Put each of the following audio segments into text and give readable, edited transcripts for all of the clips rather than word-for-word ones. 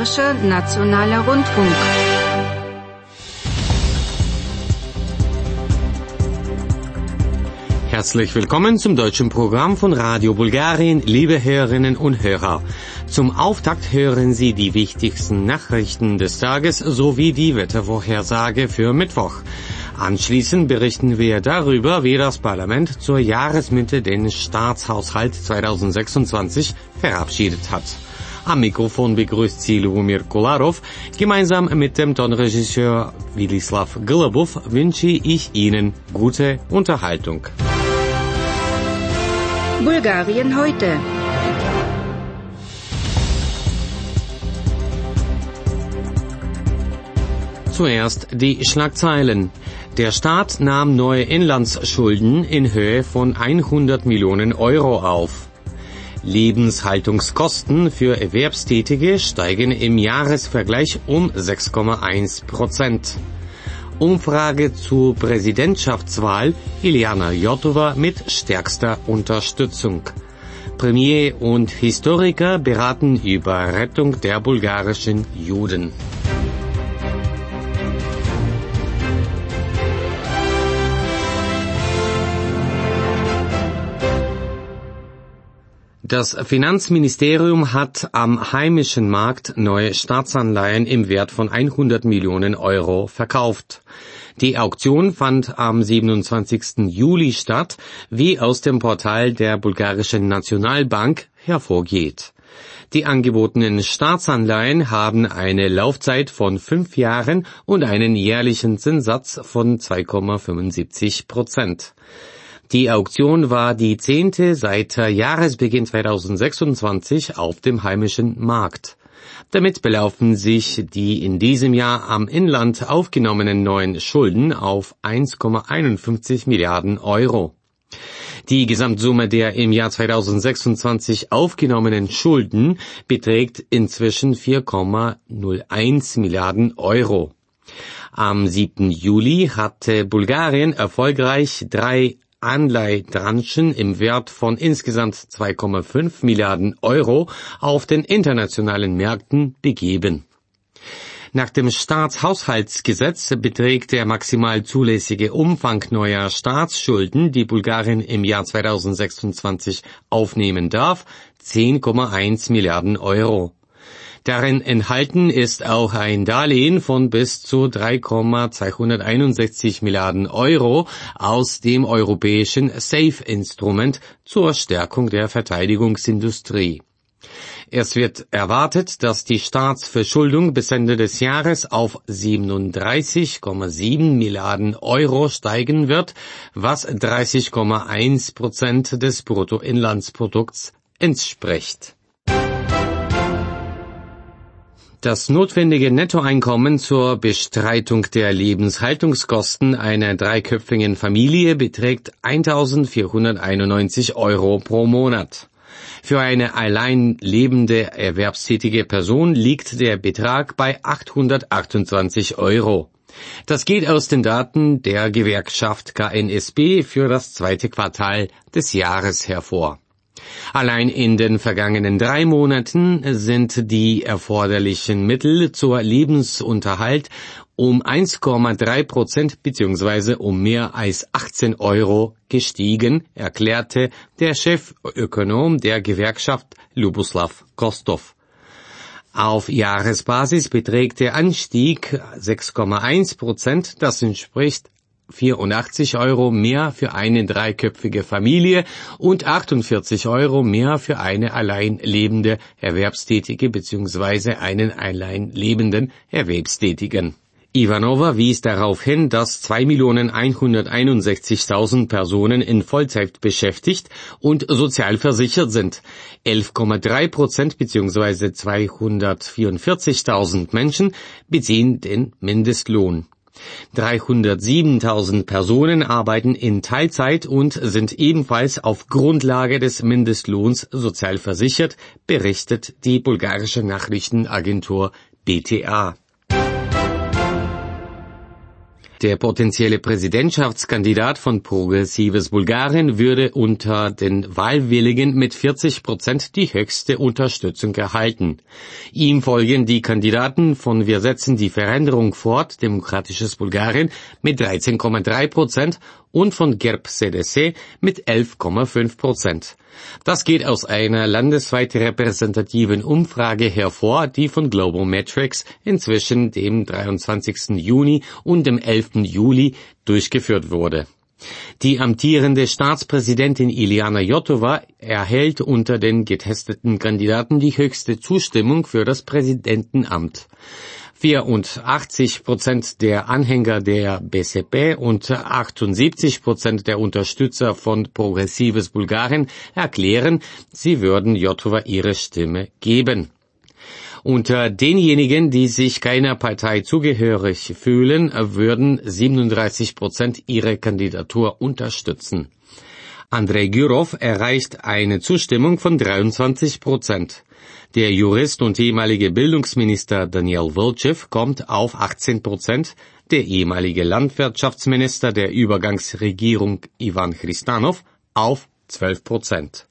Bulgarischer Nationaler Rundfunk. Herzlich willkommen zum deutschen Programm von Radio Bulgarien, liebe Hörerinnen und Hörer. Zum Auftakt hören Sie die wichtigsten Nachrichten des Tages sowie die Wettervorhersage für Mittwoch. Anschließend berichten wir darüber, wie das Parlament zur Jahresmitte den Staatshaushalt 2026 verabschiedet hat. Am Mikrofon begrüßt Sie Lubomir Kolarov. Gemeinsam mit dem Tonregisseur Wilislav Golubov wünsche ich Ihnen gute Unterhaltung. Bulgarien heute. Zuerst die Schlagzeilen. Der Staat nahm neue Inlandsschulden in Höhe von 100 Millionen Euro auf. Lebenshaltungskosten für Erwerbstätige steigen im Jahresvergleich um 6,1%. Umfrage zur Präsidentschaftswahl, Iliana Jotova mit stärkster Unterstützung. Premier und Historiker beraten über Rettung der bulgarischen Juden. Das Finanzministerium hat am heimischen Markt neue Staatsanleihen im Wert von 100 Millionen Euro verkauft. Die Auktion fand am 27. Juli statt, wie aus dem Portal der bulgarischen Nationalbank hervorgeht. Die angebotenen Staatsanleihen haben eine Laufzeit von 5 Jahren und einen jährlichen Zinssatz von 2,75%. Die Auktion war die 10. seit Jahresbeginn 2026 auf dem heimischen Markt. Damit belaufen sich die in diesem Jahr am Inland aufgenommenen neuen Schulden auf 1,51 Milliarden Euro. Die Gesamtsumme der im Jahr 2026 aufgenommenen Schulden beträgt inzwischen 4,01 Milliarden Euro. Am 7. Juli hatte Bulgarien erfolgreich 3 Anleihetranchen im Wert von insgesamt 2,5 Milliarden Euro auf den internationalen Märkten begeben. Nach dem Staatshaushaltsgesetz beträgt der maximal zulässige Umfang neuer Staatsschulden, die Bulgarien im Jahr 2026 aufnehmen darf, 10,1 Milliarden Euro. Darin enthalten ist auch ein Darlehen von bis zu 3,261 Milliarden Euro aus dem europäischen SAFE-Instrument zur Stärkung der Verteidigungsindustrie. Es wird erwartet, dass die Staatsverschuldung bis Ende des Jahres auf 37,7 Milliarden Euro steigen wird, was 30,1% des Bruttoinlandsprodukts entspricht. Das notwendige Nettoeinkommen zur Bestreitung der Lebenshaltungskosten einer dreiköpfigen Familie beträgt 1.491 Euro pro Monat. Für eine allein lebende erwerbstätige Person liegt der Betrag bei 828 Euro. Das geht aus den Daten der Gewerkschaft KNSB für das zweite Quartal des Jahres hervor. Allein in den vergangenen 3 Monaten sind die erforderlichen Mittel zur Lebensunterhalt um 1,3% bzw. um mehr als 18 Euro gestiegen, erklärte der Chefökonom der Gewerkschaft Luboslav Kostov. Auf Jahresbasis beträgt der Anstieg 6,1%, das entspricht 84 Euro mehr für eine dreiköpfige Familie und 48 Euro mehr für eine allein lebende Erwerbstätige bzw. einen allein lebenden Erwerbstätigen. Ivanova wies darauf hin, dass 2.161.000 Personen in Vollzeit beschäftigt und sozialversichert sind. 11,3% bzw. 244.000 Menschen beziehen den Mindestlohn. 307.000 Personen arbeiten in Teilzeit und sind ebenfalls auf Grundlage des Mindestlohns sozial versichert, berichtet die bulgarische Nachrichtenagentur BTA. Der potenzielle Präsidentschaftskandidat von Progressives Bulgarien würde unter den Wahlwilligen mit 40% die höchste Unterstützung erhalten. Ihm folgen die Kandidaten von Wir setzen die Veränderung fort, Demokratisches Bulgarien mit 13,3% und von GERB-CDC mit 11,5%. Das geht aus einer landesweit repräsentativen Umfrage hervor, die von Globometrics inzwischen dem 23. Juni und dem 11. Juli durchgeführt wurde. Die amtierende Staatspräsidentin Iliana Jotova erhält unter den getesteten Kandidaten die höchste Zustimmung für das Präsidentenamt. 84% der Anhänger der БСП und 78% der Unterstützer von Progressives Bulgarien erklären, sie würden Jotova ihre Stimme geben. Unter denjenigen, die sich keiner Partei zugehörig fühlen, würden 37% ihre Kandidatur unterstützen. Andrei Gürov erreicht eine Zustimmung von 23%. Der Jurist und ehemalige Bildungsminister Daniel Volchev kommt auf 18%, der ehemalige Landwirtschaftsminister der Übergangsregierung Ivan Hristanov auf 12%.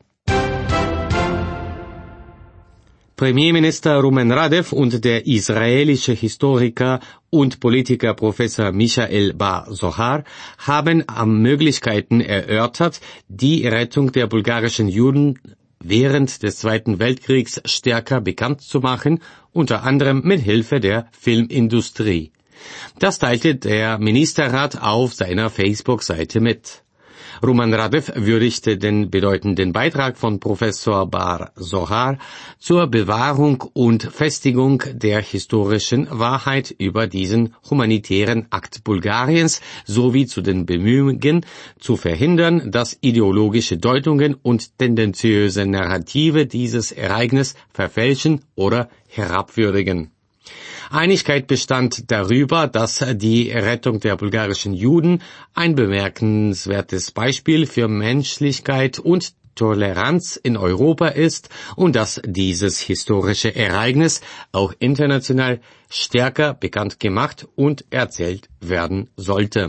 Premierminister Rumen Radev und der israelische Historiker und Politiker Professor Michael Bar Zohar haben Möglichkeiten erörtert, die Rettung der bulgarischen Juden während des Zweiten Weltkriegs stärker bekannt zu machen, unter anderem mit Hilfe der Filmindustrie. Das teilte der Ministerrat auf seiner Facebook-Seite mit. Rumen Radev würdigte den bedeutenden Beitrag von Professor Bar Zohar zur Bewahrung und Festigung der historischen Wahrheit über diesen humanitären Akt Bulgariens sowie zu den Bemühungen zu verhindern, dass ideologische Deutungen und tendenziöse Narrative dieses Ereignis verfälschen oder herabwürdigen. Einigkeit bestand darüber, dass die Rettung der bulgarischen Juden ein bemerkenswertes Beispiel für Menschlichkeit und Toleranz in Europa ist und dass dieses historische Ereignis auch international stärker bekannt gemacht und erzählt werden sollte.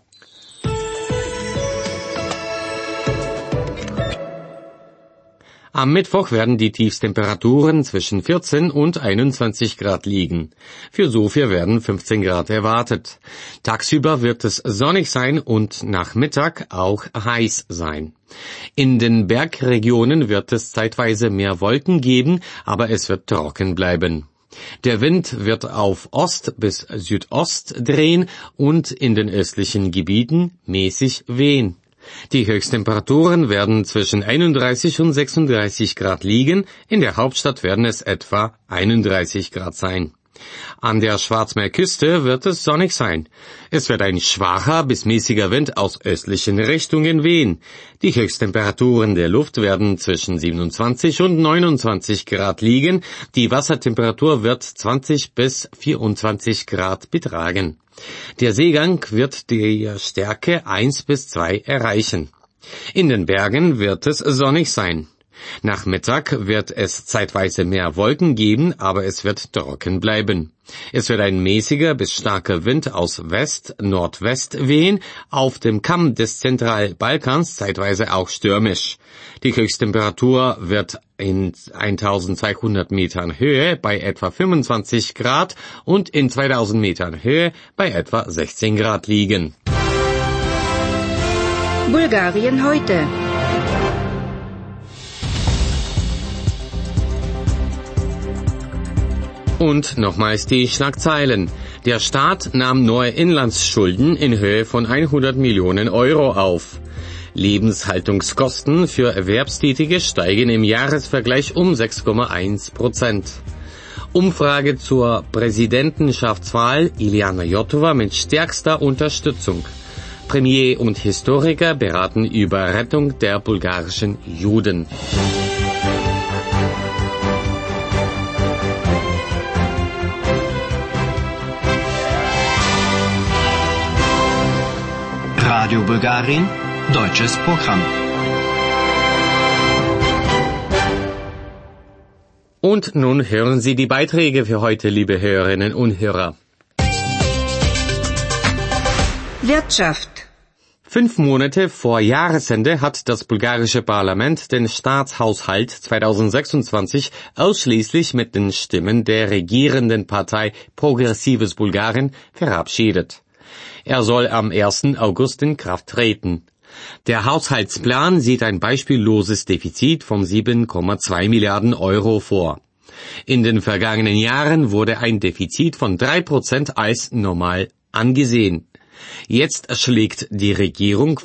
Am Mittwoch werden die Tiefstemperaturen zwischen 14 und 21 Grad liegen. Für Sofia werden 15 Grad erwartet. Tagsüber wird es sonnig sein und nach Mittag auch heiß sein. In den Bergregionen wird es zeitweise mehr Wolken geben, aber es wird trocken bleiben. Der Wind wird auf Ost bis Südost drehen und in den östlichen Gebieten mäßig wehen. Die Höchsttemperaturen werden zwischen 31 und 36 Grad liegen, in der Hauptstadt werden es etwa 31 Grad sein. An der Schwarzmeerküste wird es sonnig sein. Es wird ein schwacher bis mäßiger Wind aus östlichen Richtungen wehen. Die Höchsttemperaturen der Luft werden zwischen 27 und 29 Grad liegen. Die Wassertemperatur wird 20 bis 24 Grad betragen. Der Seegang wird die Stärke 1 bis 2 erreichen. In den Bergen wird es sonnig sein. Nach Mittag wird es zeitweise mehr Wolken geben, aber es wird trocken bleiben. Es wird ein mäßiger bis starker Wind aus West-Nordwest wehen, auf dem Kamm des Zentralbalkans zeitweise auch stürmisch. Die Höchsttemperatur wird in 1200 Metern Höhe bei etwa 25 Grad und in 2000 Metern Höhe bei etwa 16 Grad liegen. Bulgarien heute. Und nochmals die Schlagzeilen. Der Staat nahm neue Inlandsschulden in Höhe von 100 Millionen Euro auf. Lebenshaltungskosten für Erwerbstätige steigen im Jahresvergleich um 6,1%. Umfrage zur Präsidentschaftswahl Iliana Jotova mit stärkster Unterstützung. Premier und Historiker beraten über Rettung der bulgarischen Juden. Radio Bulgarien, deutsches Programm. Und nun hören Sie die Beiträge für heute, liebe Hörerinnen und Hörer. Wirtschaft. 5 Monate vor Jahresende hat das bulgarische Parlament den Staatshaushalt 2026 ausschließlich mit den Stimmen der regierenden Partei Progressives Bulgarien verabschiedet. Er soll am 1. August in Kraft treten. Der Haushaltsplan sieht ein beispielloses Defizit von 7,2 Milliarden Euro vor. In den vergangenen Jahren wurde ein Defizit von 3% als normal angesehen. Jetzt schlägt die Regierung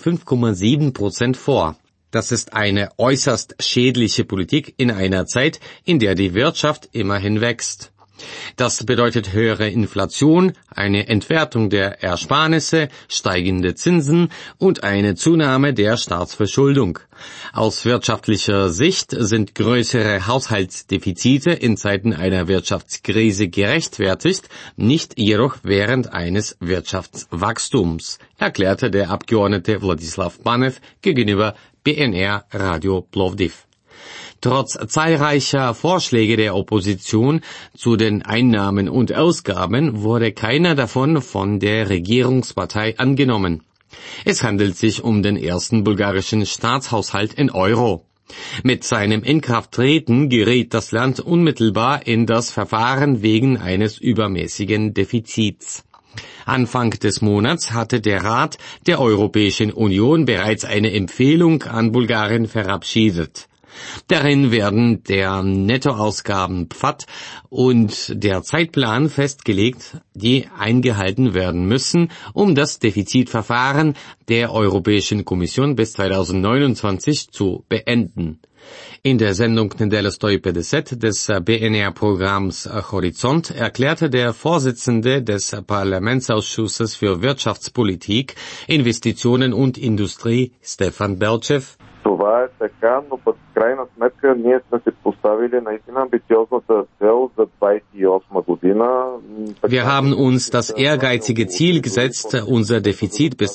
5,7% vor. Das ist eine äußerst schädliche Politik in einer Zeit, in der die Wirtschaft immerhin wächst. Das bedeutet höhere Inflation, eine Entwertung der Ersparnisse, steigende Zinsen und eine Zunahme der Staatsverschuldung. Aus wirtschaftlicher Sicht sind größere Haushaltsdefizite in Zeiten einer Wirtschaftskrise gerechtfertigt, nicht jedoch während eines Wirtschaftswachstums, erklärte der Abgeordnete Wladislav Banev gegenüber BNR Radio Plovdiv. Trotz zahlreicher Vorschläge der Opposition zu den Einnahmen und Ausgaben wurde keiner davon von der Regierungspartei angenommen. Es handelt sich um den ersten bulgarischen Staatshaushalt in Euro. Mit seinem Inkrafttreten geriet das Land unmittelbar in das Verfahren wegen eines übermäßigen Defizits. Anfang des Monats hatte der Rat der Europäischen Union bereits eine Empfehlung an Bulgarien verabschiedet. Darin werden der Nettoausgabenpfad und der Zeitplan festgelegt, die eingehalten werden müssen, um das Defizitverfahren der Europäischen Kommission bis 2029 zu beenden. In der Sendung Nedela 150 des BNR-Programms Horizont erklärte der Vorsitzende des Parlamentsausschusses für Wirtschaftspolitik, Investitionen und Industrie, Stefan Belchev: Това е така, но пък в крайна сметка ние сме се поставили наистина амбициозната цел за 2028 година. Wir haben uns das ehrgeizige Ziel gesetzt, unser Defizit bis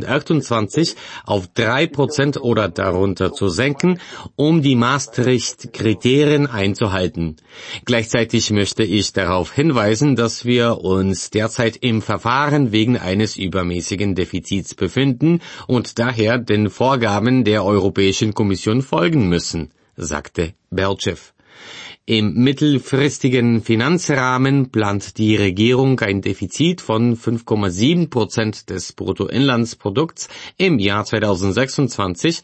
2028 auf 3% oder darunter zu senken, um die Maastricht-Kriterien einzuhalten. Gleichzeitig möchte ich darauf hinweisen, dass wir uns derzeit im Verfahren wegen eines übermäßigen Defizits befinden und daher den Vorgaben der Europäischen Kommission folgen müssen, sagte Belchev. Im mittelfristigen Finanzrahmen plant die Regierung ein Defizit von 5,7% des Bruttoinlandsprodukts im Jahr 2026,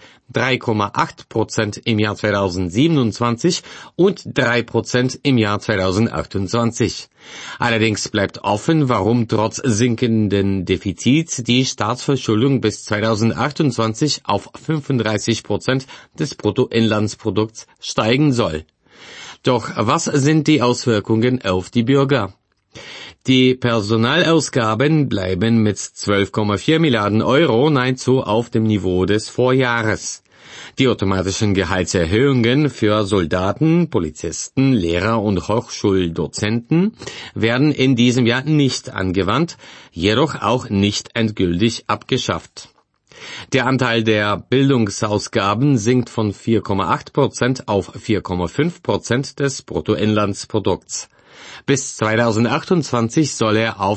3,8% im Jahr 2027 und 3% im Jahr 2028. Allerdings bleibt offen, warum trotz sinkenden Defizits die Staatsverschuldung bis 2028 auf 35% des Bruttoinlandsprodukts steigen soll. Doch was sind die Auswirkungen auf die Bürger? Die Personalausgaben bleiben mit 12,4 Milliarden Euro nahezu auf dem Niveau des Vorjahres. Die automatischen Gehaltserhöhungen für Soldaten, Polizisten, Lehrer und Hochschuldozenten werden in diesem Jahr nicht angewandt, jedoch auch nicht endgültig abgeschafft. Der Anteil der Bildungsausgaben sinkt von 4,8% auf 4,5% des Bruttoinlandsprodukts. Bis 2028 soll er auf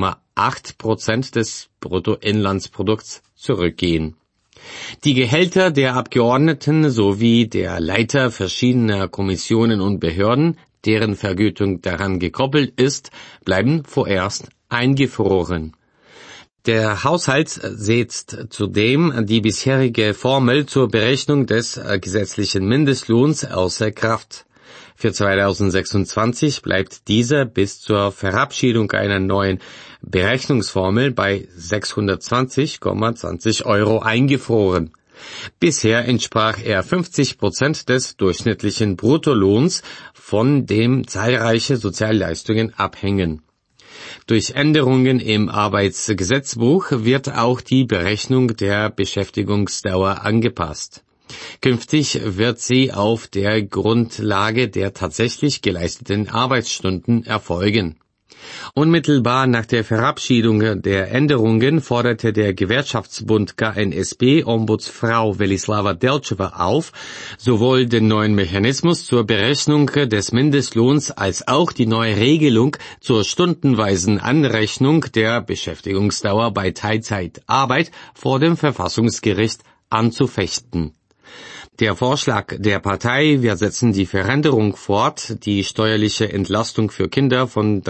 3,8% des Bruttoinlandsprodukts zurückgehen. Die Gehälter der Abgeordneten sowie der Leiter verschiedener Kommissionen und Behörden, deren Vergütung daran gekoppelt ist, bleiben vorerst eingefroren. Der Haushalt setzt zudem die bisherige Formel zur Berechnung des gesetzlichen Mindestlohns außer Kraft. Für 2026 bleibt dieser bis zur Verabschiedung einer neuen Berechnungsformel bei 620,20 Euro eingefroren. Bisher entsprach er 50% des durchschnittlichen Bruttolohns, von dem zahlreiche Sozialleistungen abhängen. Durch Änderungen im Arbeitsgesetzbuch wird auch die Berechnung der Beschäftigungsdauer angepasst. Künftig wird sie auf der Grundlage der tatsächlich geleisteten Arbeitsstunden erfolgen. Unmittelbar nach der Verabschiedung der Änderungen forderte der Gewerkschaftsbund KNSB Ombudsfrau Velislava Delcheva auf, sowohl den neuen Mechanismus zur Berechnung des Mindestlohns als auch die neue Regelung zur stundenweisen Anrechnung der Beschäftigungsdauer bei Teilzeitarbeit vor dem Verfassungsgericht anzufechten. Der Vorschlag der Partei, wir setzen die Veränderung fort, die steuerliche Entlastung für Kinder von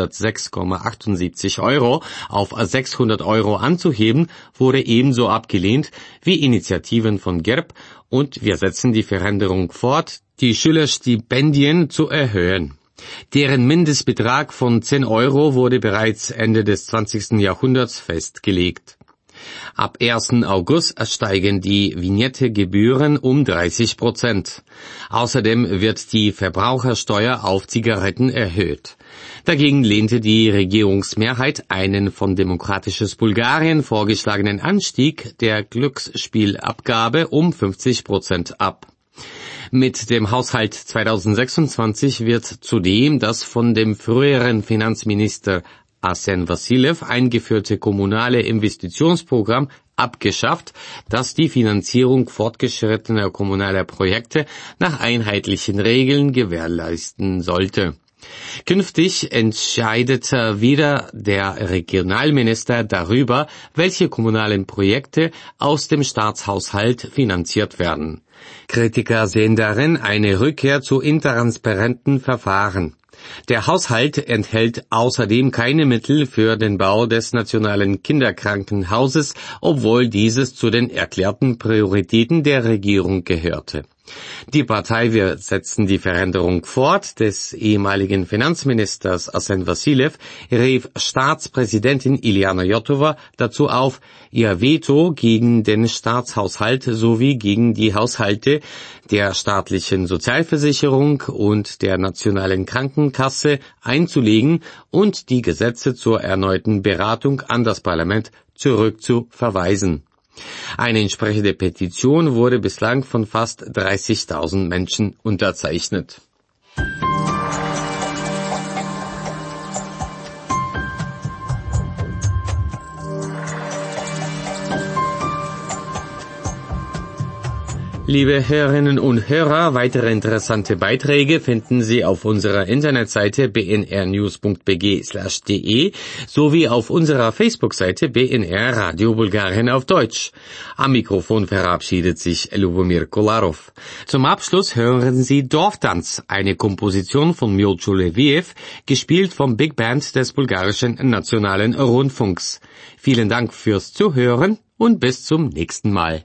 306,78 € auf 600 € anzuheben, wurde ebenso abgelehnt wie Initiativen von GERB und wir setzen die Veränderung fort, die Schülerstipendien zu erhöhen. Deren Mindestbetrag von 10 € wurde bereits Ende des 20. Jahrhunderts festgelegt. Ab 1. August steigen die Vignettegebühren um 30%. Außerdem wird die Verbrauchersteuer auf Zigaretten erhöht. Dagegen lehnte die Regierungsmehrheit einen von Demokratisches Bulgarien vorgeschlagenen Anstieg der Glücksspielabgabe um 50% ab. Mit dem Haushalt 2026 wird zudem das von dem früheren Finanzminister Arsen Vassilev eingeführte kommunale Investitionsprogramm abgeschafft, das die Finanzierung fortgeschrittener kommunaler Projekte nach einheitlichen Regeln gewährleisten sollte. Künftig entscheidet wieder der Regionalminister darüber, welche kommunalen Projekte aus dem Staatshaushalt finanziert werden. Kritiker sehen darin eine Rückkehr zu intransparenten Verfahren. Der Haushalt enthält außerdem keine Mittel für den Bau des Nationalen Kinderkrankenhauses, obwohl dieses zu den erklärten Prioritäten der Regierung gehörte. Die Partei Wir setzen die Veränderung fort des ehemaligen Finanzministers Arsen Vassilev rief Staatspräsidentin Iliana Jotova dazu auf, ihr Veto gegen den Staatshaushalt sowie gegen die Haushalte der staatlichen Sozialversicherung und der nationalen Krankenkasse einzulegen und die Gesetze zur erneuten Beratung an das Parlament zurückzuverweisen. Eine entsprechende Petition wurde bislang von fast 30.000 Menschen unterzeichnet. Liebe Hörerinnen und Hörer, weitere interessante Beiträge finden Sie auf unserer Internetseite bnrnews.bg/de sowie auf unserer Facebook-Seite BNR Radio Bulgarien auf Deutsch. Am Mikrofon verabschiedet sich Lubomir Kolarov. Zum Abschluss hören Sie Dorftanz, eine Komposition von Milcho Leviev, gespielt vom Big Band des bulgarischen Nationalen Rundfunks. Vielen Dank fürs Zuhören und bis zum nächsten Mal.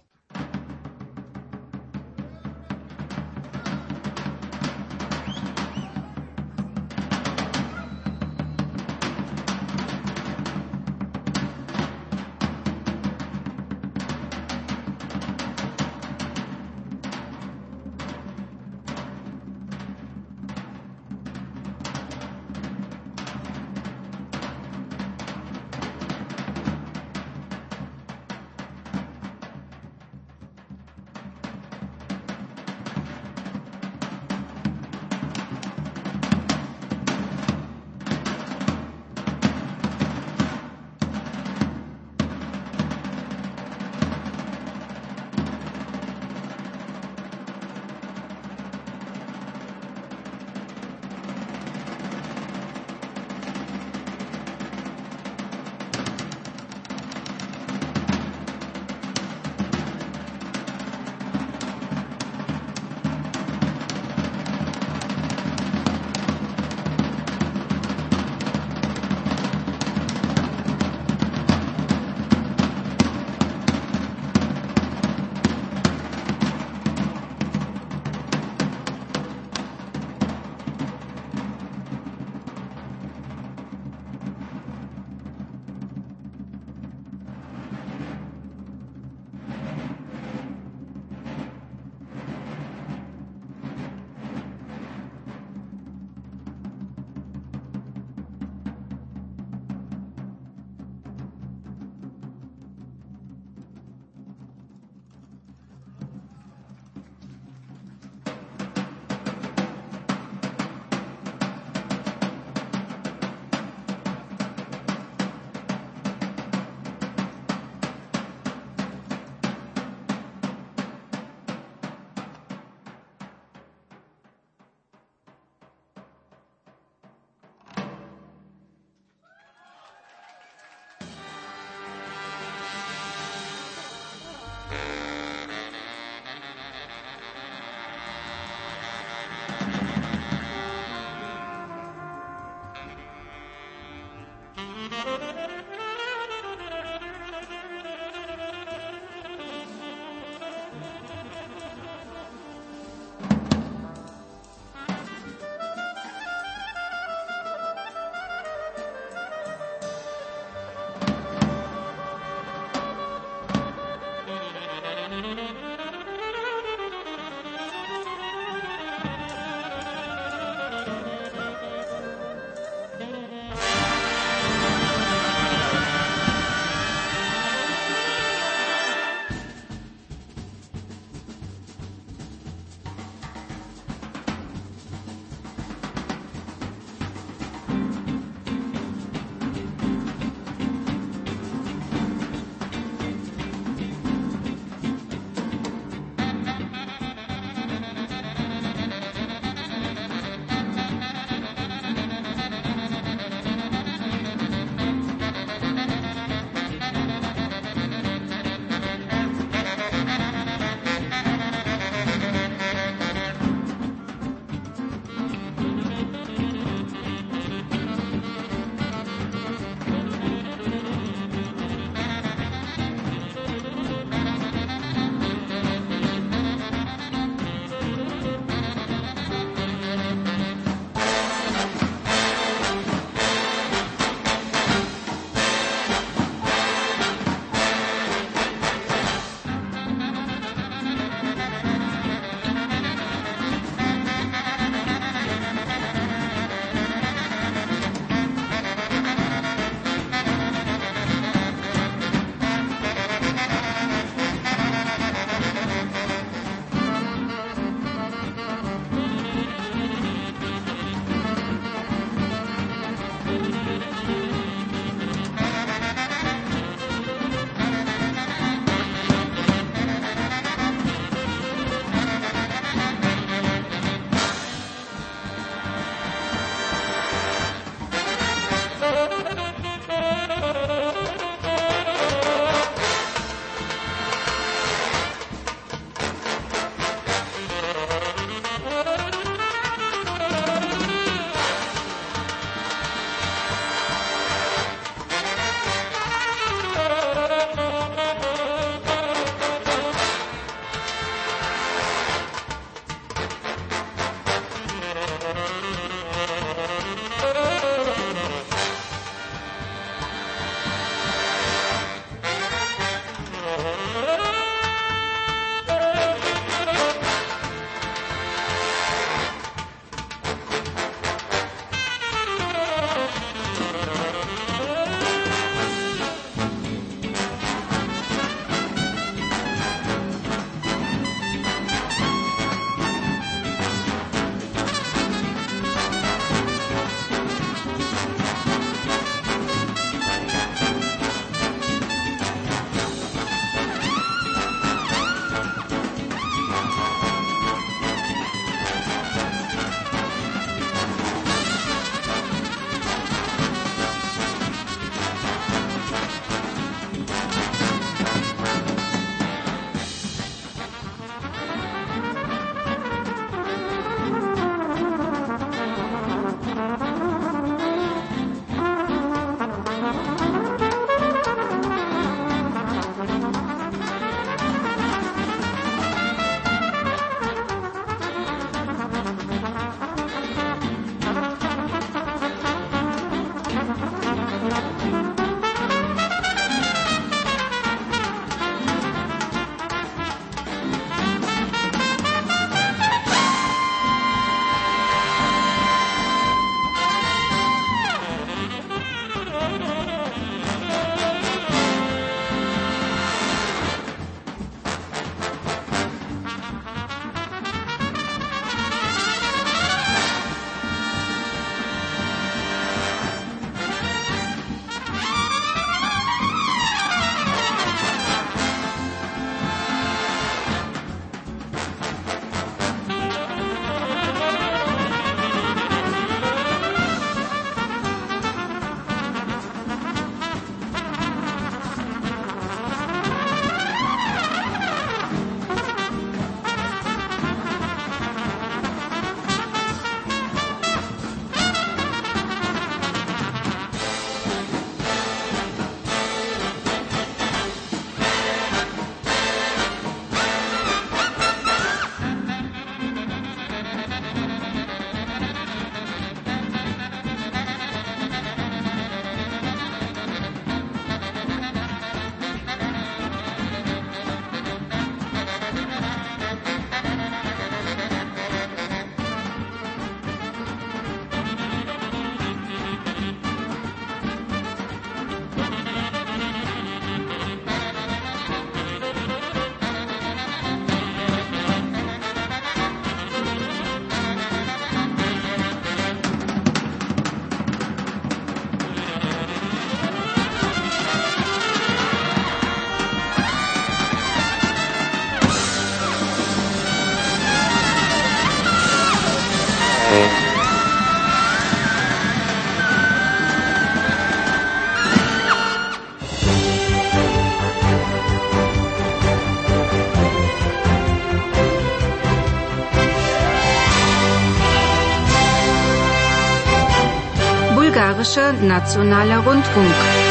Bulgarischer Nationaler Rundfunk.